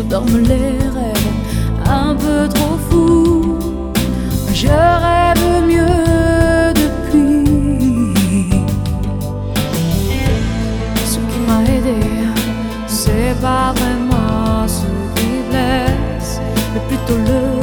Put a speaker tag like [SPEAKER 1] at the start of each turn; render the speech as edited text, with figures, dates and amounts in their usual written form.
[SPEAKER 1] dorment les rêves un peu trop fous. Je rêve mieux depuis. Ce qui m'a aidé, c'est pas vraiment ce qui blesse, mais plutôt le